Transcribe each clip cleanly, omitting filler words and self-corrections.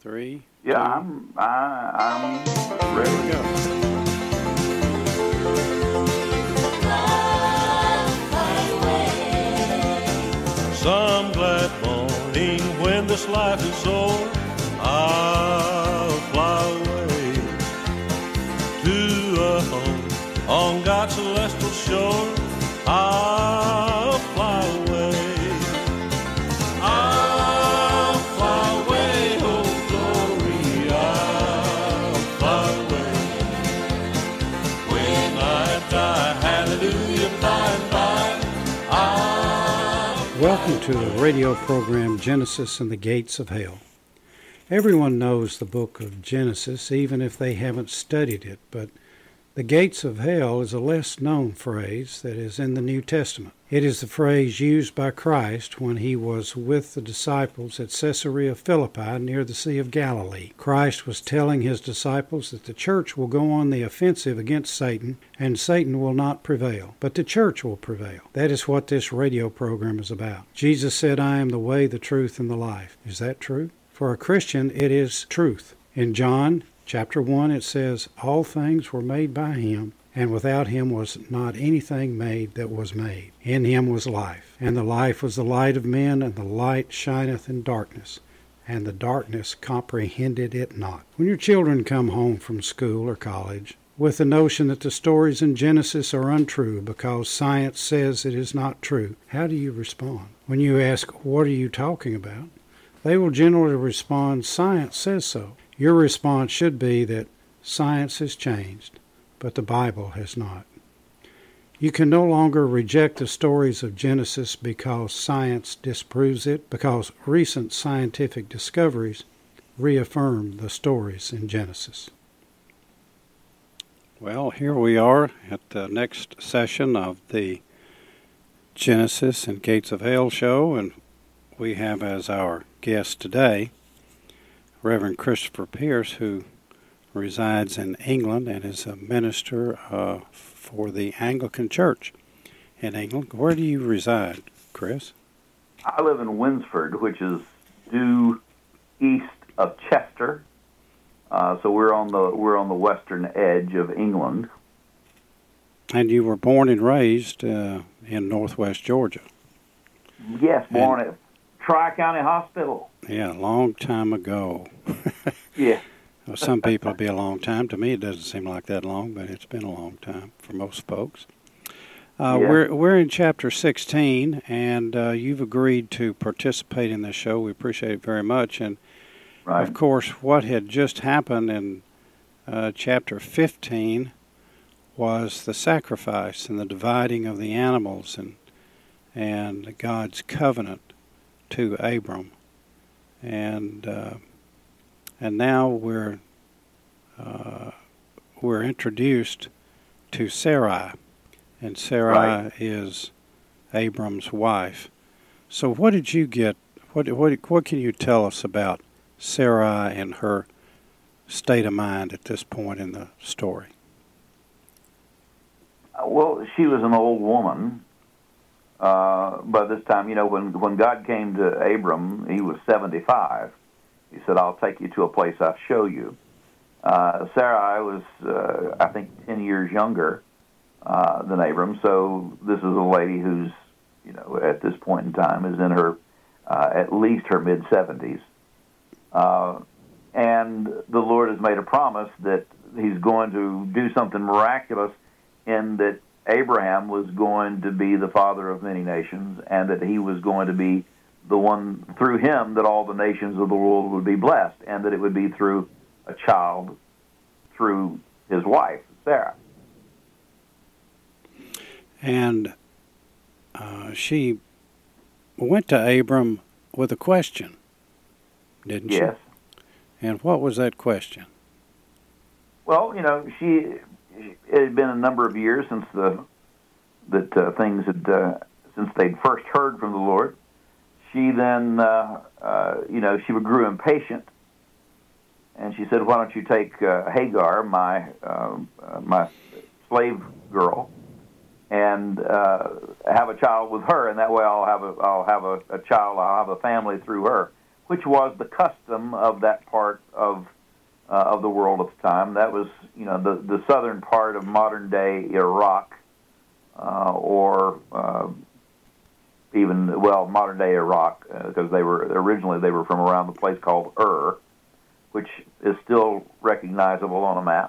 3, Yeah, 2. I'm ready to go. Some glad morning when this life is o'er, I'll fly away to a home on God's celestial shore. I'll fly away. I'll fly away, oh glory, I'll fly away. When I die, hallelujah, by and by, Welcome to the radio program Genesis and the Gates of Hell. Everyone knows the book of Genesis, even if they haven't studied it, but the gates of hell is a less known phrase that is in the New Testament. It is the phrase used by Christ when he was with the disciples at Caesarea Philippi near the Sea of Galilee. Christ was telling his disciples that the church will go on the offensive against Satan, and Satan will not prevail, but the church will prevail. That is what this radio program is about. Jesus said, "I am the way, the truth, and the life." Is that true? For a Christian, it is truth. In John chapter 1, it says, "All things were made by him, and without him was not anything made that was made. In him was life, and the life was the light of men, and the light shineth in darkness, and the darkness comprehended it not." When your children come home from school or college with the notion that the stories in Genesis are untrue because science says it is not true, how do you respond? When you ask, "What are you talking about?" they will generally respond, "Science says so." Your response should be that science has changed, but the Bible has not. You can no longer reject the stories of Genesis because science disproves it, because recent scientific discoveries reaffirm the stories in Genesis. Well, here we are at the next session of the Genesis and Gates of Hell show, and we have as our guest today Reverend Christopher Pierce, who resides in England and is a minister for the Anglican Church in England. Where do you reside, Chris? I live in Winsford, which is due east of Chester. So we're on the western edge of England. And you were born and raised in northwest Georgia. Yes, born at Tri-County Hospital. Yeah, a long time ago. Yeah. Well, some people it'll be a long time. To me, it doesn't seem like that long, but it's been a long time for most folks. Yeah. We're in chapter 16, and you've agreed to participate in this show. We appreciate it very much. And, Right. of course, what had just happened in chapter 15 was the sacrifice and the dividing of the animals and God's covenant to Abram. And now we're introduced to Sarai, and Sarai is Abram's wife. So what did you get? What can you tell us about Sarai and her state of mind at this point in the story? Well, she was an old woman. By this time, when God came to Abram, he was 75. He said, "I'll take you to a place I'll show you." Sarai was, I think, 10 years younger than Abram. So this is a lady who's, at this point in time is in her, at least her mid-70s. And the Lord has made a promise that he's going to do something miraculous in that Abraham was going to be the father of many nations, and that he was going to be the one through him that all the nations of the world would be blessed, and that it would be through a child, through his wife, Sarah. And she went to Abram with a question, didn't she? Yes. And what was that question? Well, it had been a number of years since things had since they'd first heard from the Lord. She then, she grew impatient, and she said, "Why don't you take Hagar, my slave girl, and have a child with her, and that way I'll have a child, I'll have a family through her." which was the custom of that part of the world at the time. That was, the southern part of modern-day Iraq, or even modern-day Iraq, because they were from around the place called Ur, which is still recognizable on a map.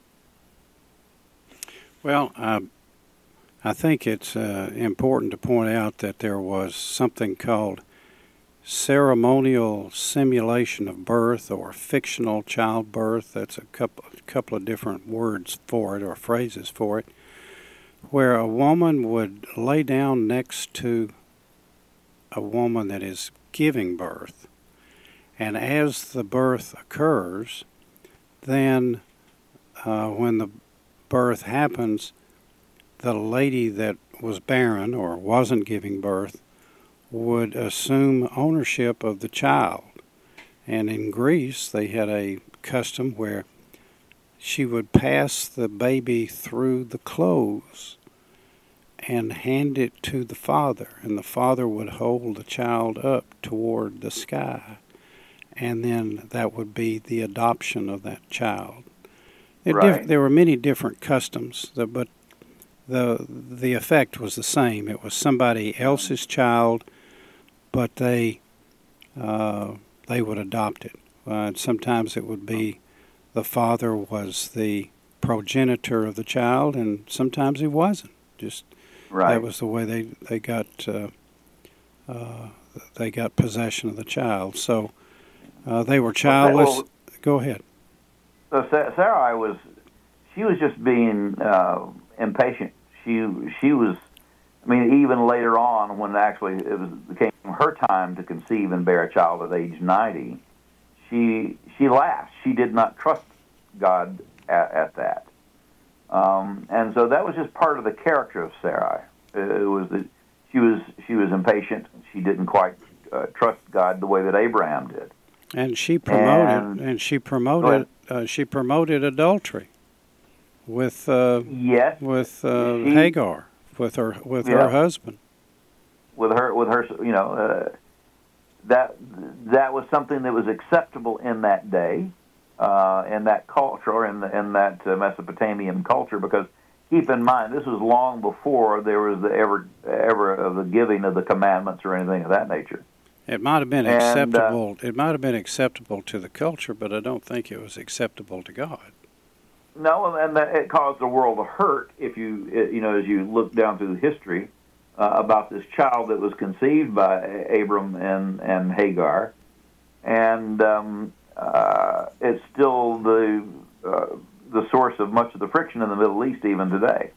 Well, I think it's important to point out that there was something called ceremonial simulation of birth or fictional childbirth. That's a couple of different words for it or phrases for it, where a woman would lay down next to a woman that is giving birth. And as the birth occurs, then when the birth happens, the lady that was barren or wasn't giving birth would assume ownership of the child. And in Greece, they had a custom where she would pass the baby through the clothes and hand it to the father, and the father would hold the child up toward the sky, and then that would be the adoption of that child. Right. There were many different customs, but the effect was the same. It was somebody else's child, but they would adopt it. And sometimes it would be the father was the progenitor of the child, and sometimes he wasn't. Just right. That was the way they got possession of the child. So they were childless. Go ahead. So Sarai was just being impatient. She was. I mean, even later on, when actually became her time to conceive and bear a child at age 90, she laughed. She did not trust God at that, and so that was just part of the character of Sarai. It was that she was impatient. She didn't quite trust God the way that Abraham did. And she promoted adultery with yes, Hagar. With her husband. With her, that was something that was acceptable in that day, in that culture, or in that Mesopotamian culture. Because keep in mind, this was long before there was ever of the giving of the commandments or anything of that nature. It might have been acceptable. It might have been acceptable to the culture, but I don't think it was acceptable to God. No, and it caused the world to hurt. If you as you look down through the history about this child that was conceived by Abram and Hagar, and it's still the source of much of the friction in the Middle East even today.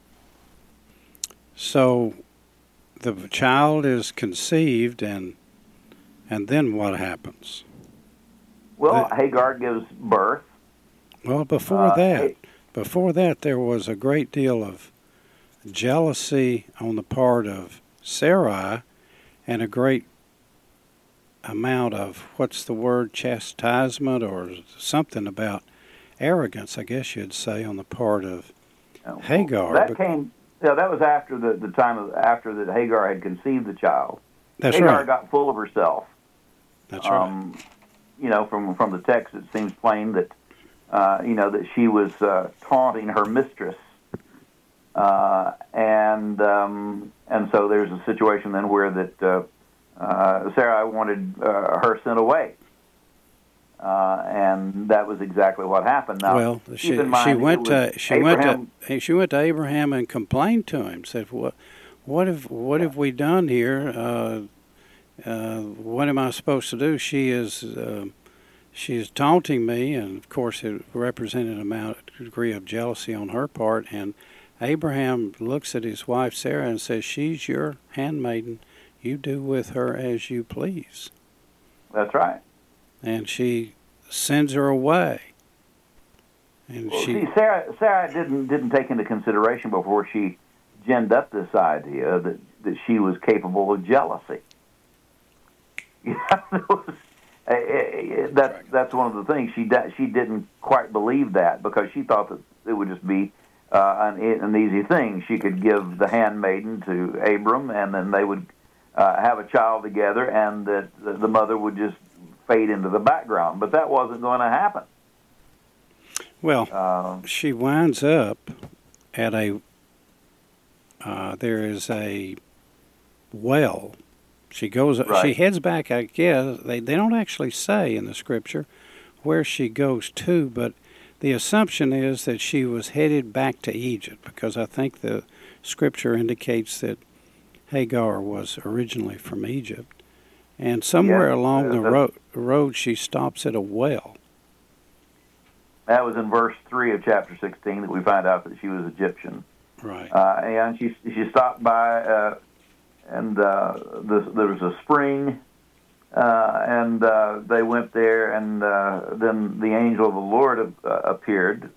So, the child is conceived, and then what happens? Well, Hagar gives birth. Well, before that, there was a great deal of jealousy on the part of Sarai, and a great amount of, chastisement or something about arrogance, I guess you'd say, on the part of Hagar. That was after the time after that Hagar had conceived the child. That's Hagar right. got full of herself. That's right. From the text, it seems plain that that she was taunting her mistress, and so there's a situation then where that Sarah wanted her sent away, and that was exactly what happened. Now, she went to Abraham and complained to him. Said, "What have we done here? What am I supposed to do? She is taunting me," and of course it represented a degree of jealousy on her part. And Abraham looks at his wife Sarah and says, "She's your handmaiden. You do with her as you please." That's right. And she sends her away. And Sarah didn't take into consideration before she ginned up this idea that she was capable of jealousy. That's one of the things she didn't quite believe that, because she thought that it would just be an easy thing. She could give the handmaiden to Abram, and then they would have a child together, and that the mother would just fade into the background. But that wasn't going to happen. Well, she winds up at there is a well. She goes. Right. She heads back. I guess they don't actually say in the scripture where she goes to, but the assumption is that she was headed back to Egypt, because I think the scripture indicates that Hagar was originally from Egypt, and somewhere along the road she stops at a well. That was in verse 3 of chapter 16 that we find out that she was Egyptian. Right. And she stopped by, and there was a spring, and they went there, and then the angel of the Lord appeared,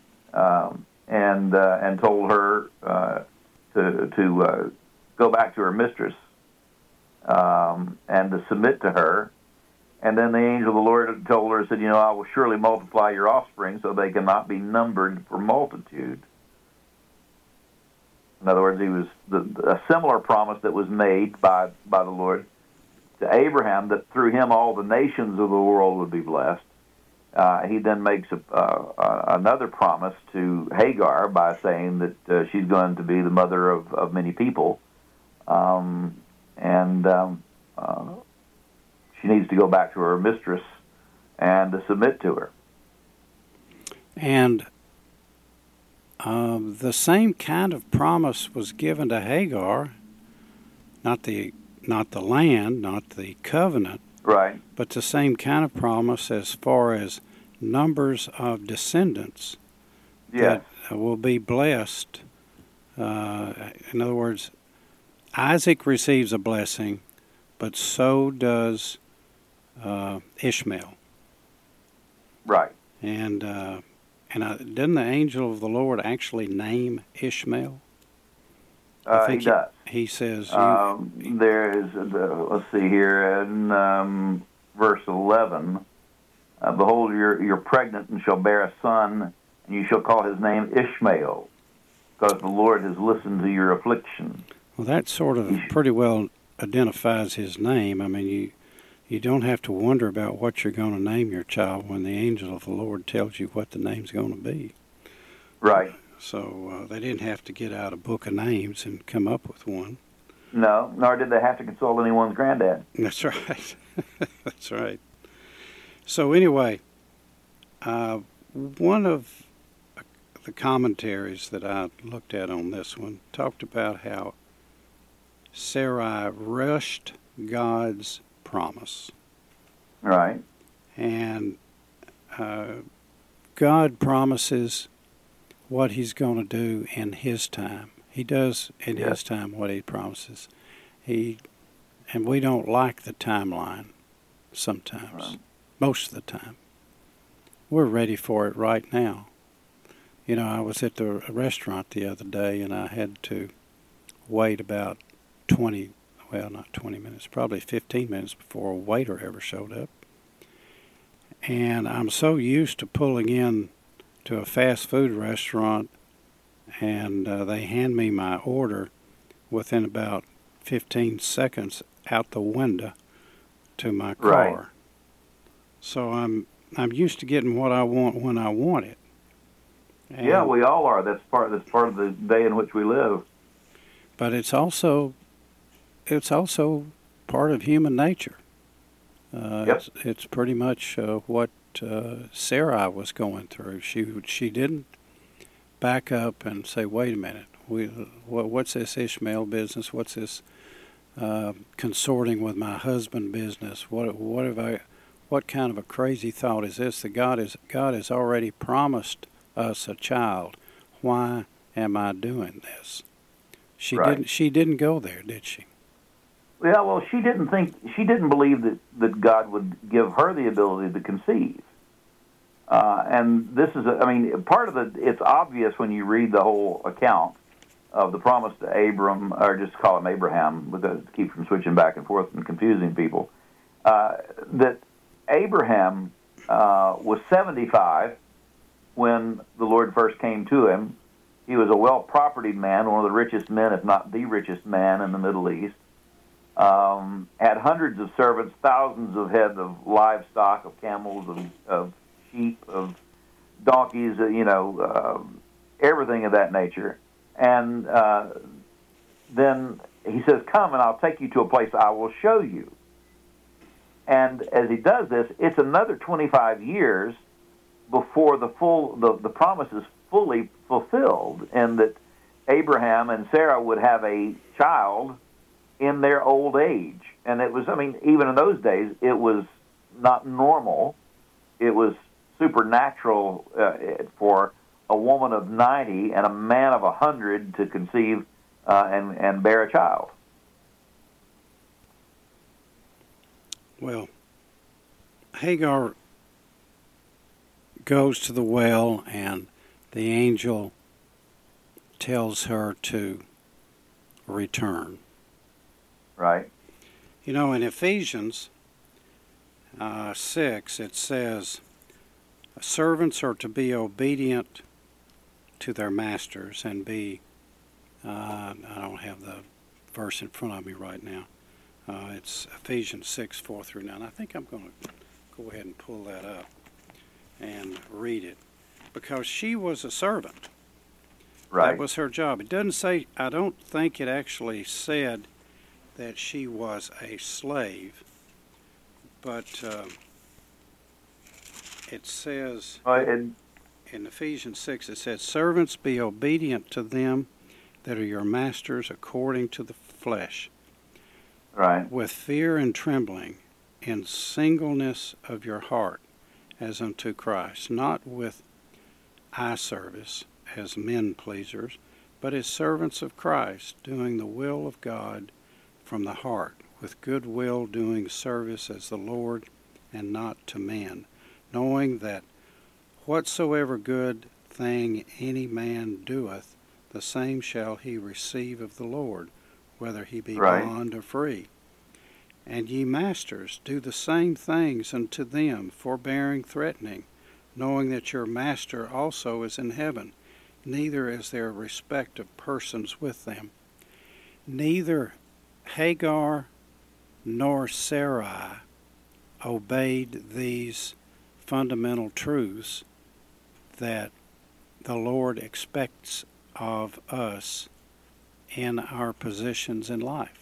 and told her to go back to her mistress, and to submit to her. And then the angel of the Lord told her, said, I will surely multiply your offspring so they cannot be numbered for multitude. In other words, he was a similar promise that was made by the Lord to Abraham, that through him all the nations of the world would be blessed. He then makes another promise to Hagar by saying that she's going to be the mother of many people. She needs to go back to her mistress and to submit to her. And the same kind of promise was given to Hagar, not the land, not the covenant, right? But the same kind of promise as far as numbers of descendants that will be blessed. In other words, Isaac receives a blessing, but so does Ishmael. Right. And didn't the angel of the Lord actually name Ishmael? He does. He says... there is, let's see here, in verse 11, behold, you're pregnant and shall bear a son, and you shall call his name Ishmael, because the Lord has listened to your affliction. Well, that sort of pretty well identifies his name. I mean, you don't have to wonder about what you're going to name your child when the angel of the Lord tells you what the name's going to be. Right. So they didn't have to get out a book of names and come up with one. No, nor did they have to consult anyone's granddad. That's right. That's right. So anyway, one of the commentaries that I looked at on this one talked about how Sarai rushed God's promise. Right. And God promises what he's going to do in his time. He does in his time what he promises. And we don't like the timeline sometimes. Right. Most of the time. We're ready for it right now. I was at the restaurant the other day, and I had to wait about 20 minutes, probably 15 minutes before a waiter ever showed up. And I'm so used to pulling in to a fast food restaurant, and they hand me my order within about 15 seconds out the window to my car. Right. So I'm used to getting what I want when I want it. And yeah, we all are. That's part of the day in which we live. But it's also part of human nature. It's pretty much what Sarai was going through. She didn't back up and say, "Wait a minute, what's this Ishmael business? What's this consorting with my husband business? What kind of a crazy thought is this? That God has already promised us a child. Why am I doing this?" She didn't go there, did she? Yeah, well, she didn't believe that God would give her the ability to conceive. And this is, part of it's obvious when you read the whole account of the promise to Abram, or just call him Abraham, because to keep from switching back and forth and confusing people, that Abraham was 75 when the Lord first came to him. He was a well-propertied man, one of the richest men, if not the richest man in the Middle East. had hundreds of servants, thousands of head of livestock, of camels, of sheep, of donkeys, everything of that nature. And then he says, "Come, and I'll take you to a place I will show you." And as he does this, it's another 25 years before the promise is fully fulfilled, and that Abraham and Sarah would have a child in their old age. And it was, even in those days, it was not normal. It was supernatural for a woman of 90 and a man of 100 to conceive and bear a child. Well, Hagar goes to the well, and the angel tells her to return. Right. In Ephesians 6, it says, servants are to be obedient to their masters and be, I don't have the verse in front of me right now. It's Ephesians 6, 4 through 9. I think I'm going to go ahead and pull that up and read it, because she was a servant. Right. That was her job. It doesn't say, I don't think it actually said that she was a slave, but it says in Ephesians 6, it says, servants, be obedient to them that are your masters according to the flesh, right, with fear and trembling, in singleness of your heart, as unto Christ, not with eye service as men pleasers, but as servants of Christ, doing the will of God from the heart, with good will doing service as the Lord and not to men, knowing that whatsoever good thing any man doeth, the same shall he receive of the Lord, whether he be bond or free. And ye masters, do the same things unto them, forbearing, threatening, knowing that your master also is in heaven, neither is there respect of persons with them. Neither Hagar nor Sarai obeyed these fundamental truths that the Lord expects of us in our positions in life.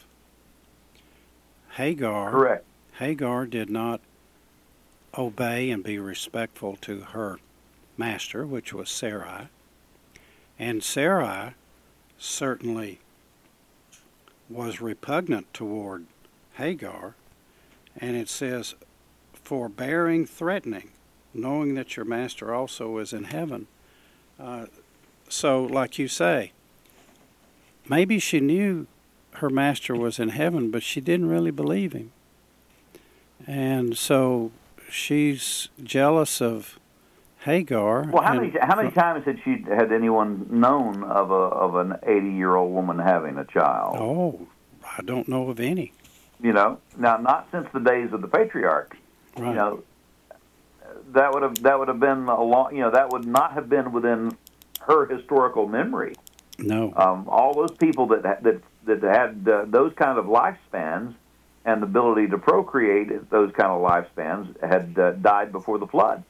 Correct. Hagar did not obey and be respectful to her master, which was Sarai. And Sarai certainly was repugnant toward Hagar. And it says, forbearing, threatening, knowing that your master also is in heaven. So, like you say, maybe she knew her master was in heaven, but she didn't really believe him. And so she's jealous of Hagar. Well, how many times had anyone known of an 80-year-old woman having a child? Oh, I don't know of any. Now not since the days of the patriarchs. Right. That would have been a long. That would not have been within her historical memory. No. All those people that had those kind of lifespans and the ability to procreate at those kind of lifespans had died before the flood.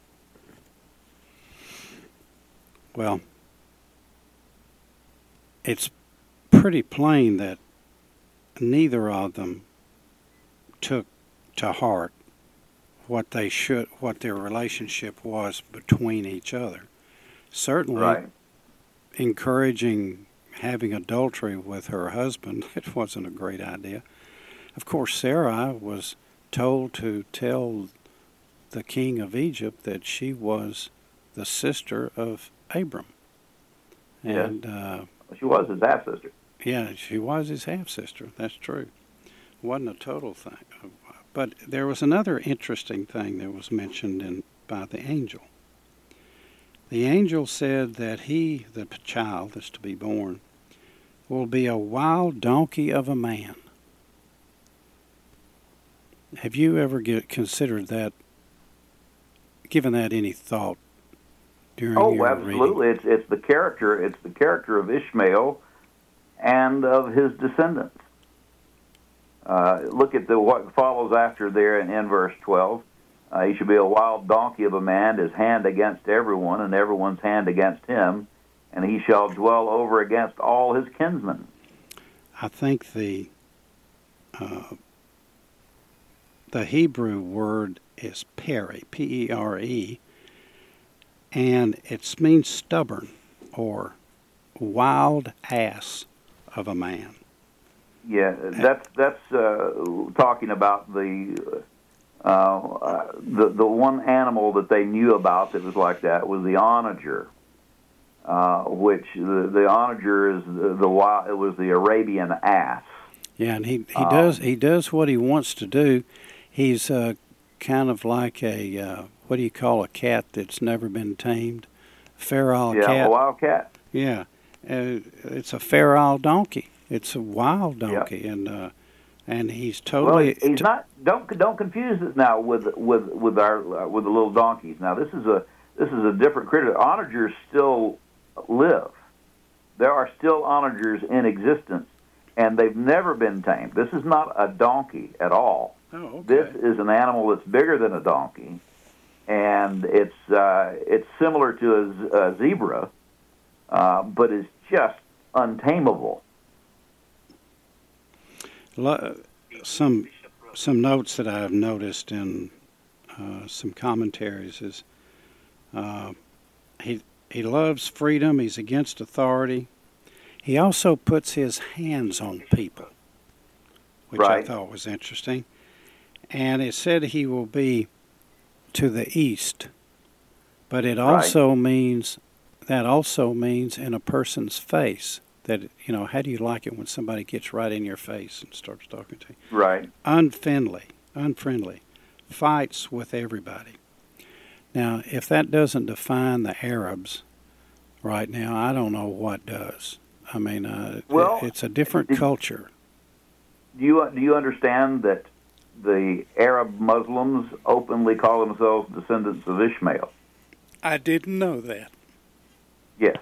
Well, it's pretty plain that neither of them took to heart what their relationship was between each other. Certainly, right. Encouraging having adultery with her husband, it wasn't a great idea. Of course, Sarai was told to tell the king of Egypt that she was the sister of Abram. And she was his half-sister. Yeah, she was his half-sister. That's true. It wasn't a total thing. But there was another interesting thing that was mentioned by the angel. The angel said that the child that's to be born, will be a wild donkey of a man. Have you ever considered that, given that any thought during your absolutely. reading? It's the character of Ishmael and of his descendants. Look at what follows after there in verse 12. He shall be a wild donkey of a man, his hand against everyone, and everyone's hand against him, and he shall dwell over against all his kinsmen. I think the Hebrew word is peri, P-E-R-E, and it means stubborn or wild ass of a man. Yeah, that's talking about the one animal that they knew about that was like that was the onager, which the onager is it was the Arabian ass. Yeah, and he does what he wants to do. He's kind of like a what do you call a cat that's never been tamed? Feral cat. Yeah, a wild cat. Yeah, it's a feral donkey. It's a wild donkey, yep. And he's totally. Well, he's not. Don't confuse it now with the little donkeys. Now this is a different critter. Onagers still live. There are still onagers in existence, and they've never been tamed. This is not a donkey at all. Oh, okay. This is an animal that's bigger than a donkey, and it's similar to a zebra, but is just untamable. Some notes that I've noticed in some commentaries is he loves freedom. He's against authority. He also puts his hands on people, which right. I thought was interesting. And it said he will be to the east, but it also means in a person's face. That, how do you like it when somebody gets right in your face and starts talking to you? Right. Unfriendly, fights with everybody. Now, if that doesn't define the Arabs right now, I don't know what does. I mean, it's a different culture. Do you understand that the Arab Muslims openly call themselves descendants of Ishmael? I didn't know that. Yes.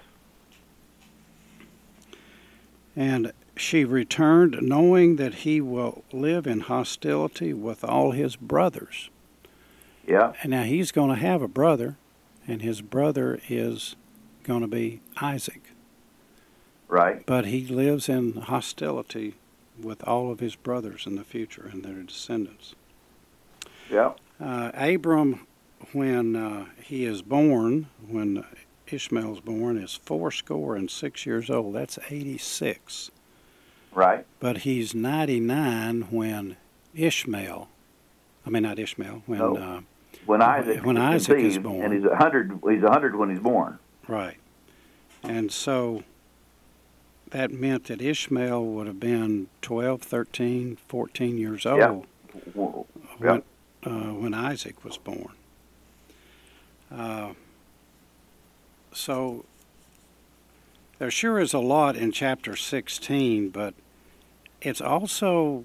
And she returned, knowing that he will live in hostility with all his brothers. Yeah. And now he's going to have a brother, and his brother is going to be Isaac. Right. But he lives in hostility with all of his brothers in the future and their descendants. Yeah. Abram, when he is born, when Ishmael's born, is 86 years old. That's 86. Right. But he's 99 when when Isaac is born. And he's 100 when he's born. Right. And so that meant that Ishmael would have been 12, 13, 14 years old when Isaac was born. So there sure is a lot in chapter 16, but it's also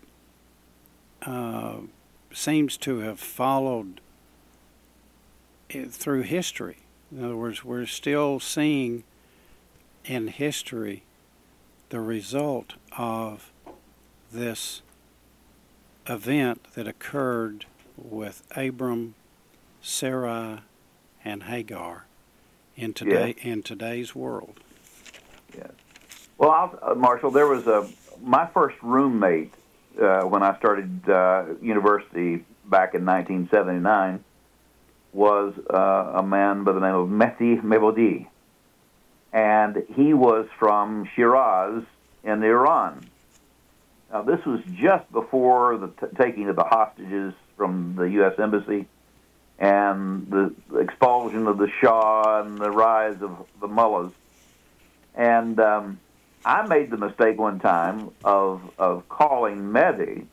seems to have followed through history. In other words, we're still seeing in history the result of this event that occurred with Abram, Sarai, and Hagar in today's world. Yeah. Well, Marshall, there was my first roommate when I started university back in 1979 was a man by the name of Mehdi Mebodi, and he was from Shiraz in Iran. Now, this was just before the taking of the hostages from the U.S. Embassy and the expulsion of the Shah and the rise of the mullahs. And I made the mistake one time of calling Mehdi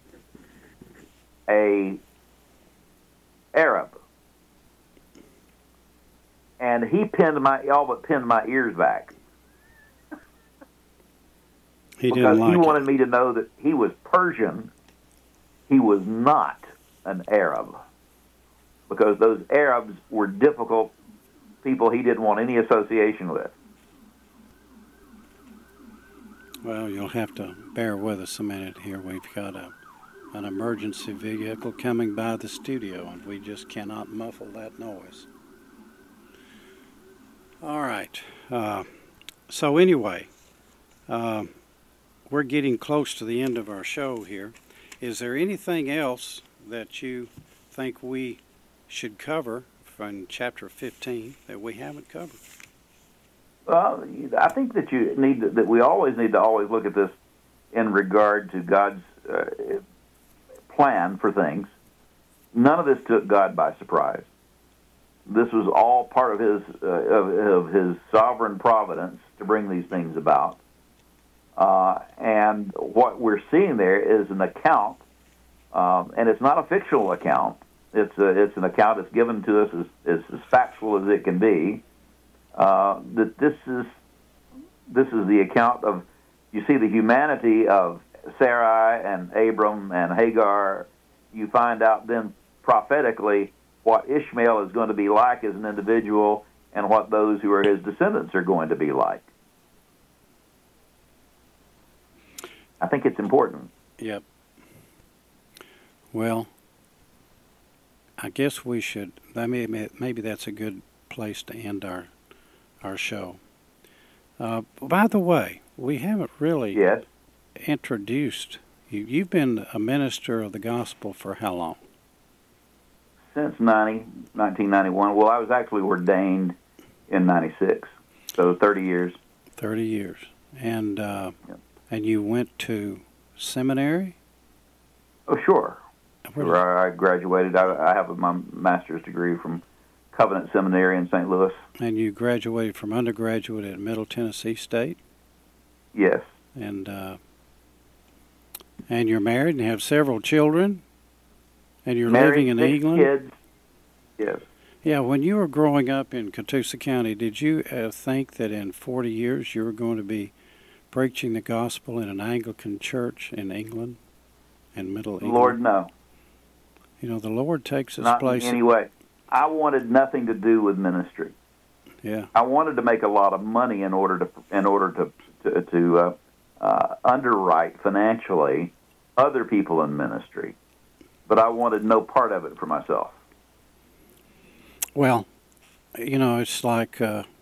a Arab. And he all but pinned my ears back. He wanted me to know that he was Persian. He was not an Arab. Because those Arabs were difficult people he didn't want any association with. Well, you'll have to bear with us a minute here. We've got an emergency vehicle coming by the studio, and we just cannot muffle that noise. All right. So anyway, we're getting close to the end of our show here. Is there anything else that you think we should cover from chapter 15 that we haven't covered? Well, I think that that we always need to always look at this in regard to God's plan for things. None of this took God by surprise. This was all part of his sovereign providence to bring these things about. And what we're seeing there is an account, and it's not a fictional account. It's an account that's given to us as factual as it can be. That this is the account of, you see the humanity of Sarai and Abram and Hagar. You find out then prophetically what Ishmael is going to be like as an individual and what those who are his descendants are going to be like. I think it's important. Yep. Well, I guess we should, maybe that's a good place to end our show. By the way, we haven't really introduced you. You've been a minister of the gospel for how long? Since 1991. Well, I was actually ordained in 96, so 30 years. 30 years. And and you went to seminary? Oh, sure. Where I graduated. I have my master's degree from Covenant Seminary in St. Louis. And you graduated from undergraduate at Middle Tennessee State? Yes. And you're married and have several children? And you're living in England? Kids. Yes. Yeah, when you were growing up in Catoosa County, did you think that in 40 years you were going to be preaching the gospel in an Anglican church in England, in Middle England? Lord, no. You know, the Lord takes us Not places. in any way. I wanted nothing to do with ministry. Yeah. I wanted to make a lot of money in order to underwrite financially other people in ministry, but I wanted no part of it for myself. Well, you know, it's like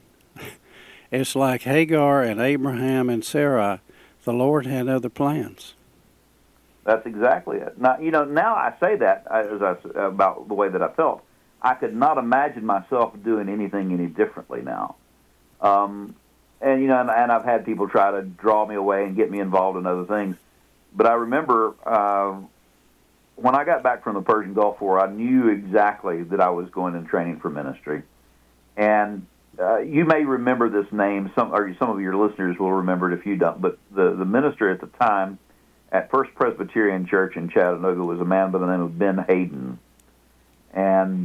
Hagar and Abraham and Sarah. The Lord had other plans. That's exactly it. Now, now I say that about the way that I felt. I could not imagine myself doing anything any differently now. And I've had people try to draw me away and get me involved in other things. But I remember when I got back from the Persian Gulf War, I knew exactly that I was going in training for ministry. And you may remember this name. Some of your listeners will remember it if you don't. But the minister at the time at First Presbyterian Church in Chattanooga was a man by the name of Ben Hayden. And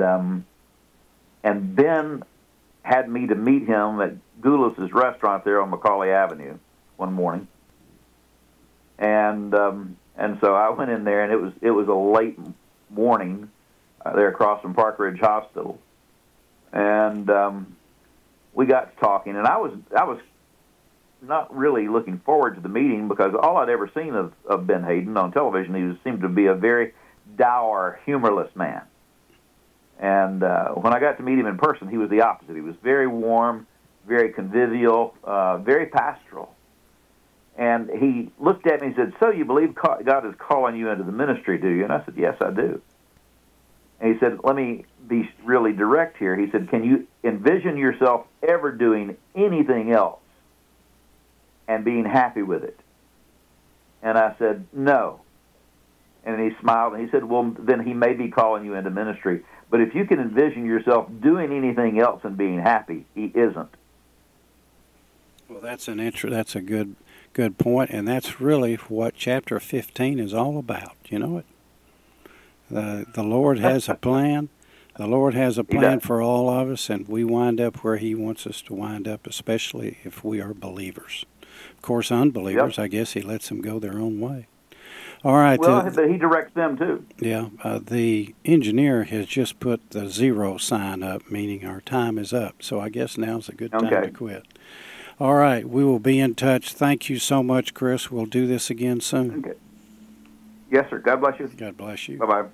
Ben had me to meet him at Goulas's restaurant there on Macaulay Avenue one morning. And so I went in there, and it was a late morning there across from Park Ridge Hospital. And we got to talking, and I was not really looking forward to the meeting because all I'd ever seen of Ben Hayden on television, he seemed to be a very dour, humorless man. And when I got to meet him in person, he was the opposite. He was very warm, very convivial, very pastoral. And he looked at me and said, "So you believe God is calling you into the ministry, do you?" And I said, "Yes, I do." And he said, "Let me be really direct here." He said, "Can you envision yourself ever doing anything else and being happy with it?" And I said, "No." And he smiled, and he said, "Well, then he may be calling you into ministry. But if you can envision yourself doing anything else and being happy, he isn't." Well, that's a good point, and that's really what chapter 15 is all about. You know it. The Lord has a plan. The Lord has a plan for all of us, and we wind up where He wants us to wind up, especially if we are believers. Of course, unbelievers, I guess He lets them go their own way. All right. Well, but He directs them too. Yeah. The engineer has just put the 0 sign up, meaning our time is up. So I guess now's a good time to quit. All right, we will be in touch. Thank you so much, Chris. We'll do this again soon. Okay. Yes, sir. God bless you. God bless you. Bye-bye.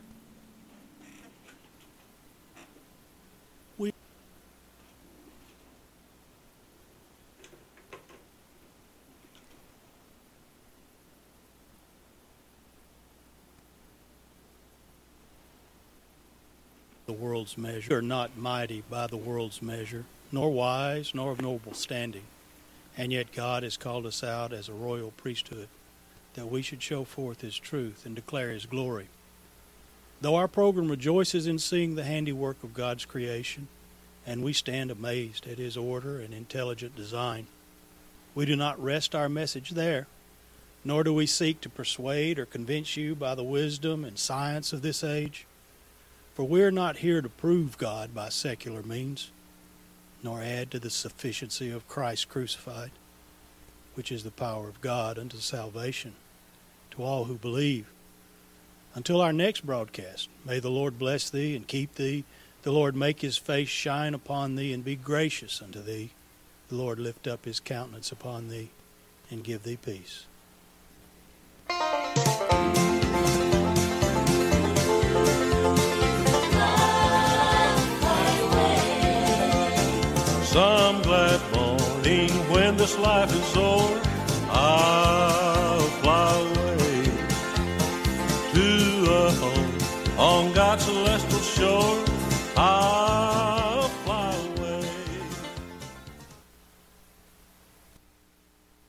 The world's measure, are not mighty by the world's measure, nor wise, nor of noble standing. And yet God has called us out as a royal priesthood, that we should show forth His truth and declare His glory. Though our program rejoices in seeing the handiwork of God's creation, and we stand amazed at His order and intelligent design, we do not rest our message there, nor do we seek to persuade or convince you by the wisdom and science of this age. For we are not here to prove God by secular means, nor add to the sufficiency of Christ crucified, which is the power of God unto salvation to all who believe. Until our next broadcast, may the Lord bless thee and keep thee. The Lord make His face shine upon thee and be gracious unto thee. The Lord lift up His countenance upon thee and give thee peace. Some glad morning when this life is o'er, I'll fly away to a home on God's celestial shore.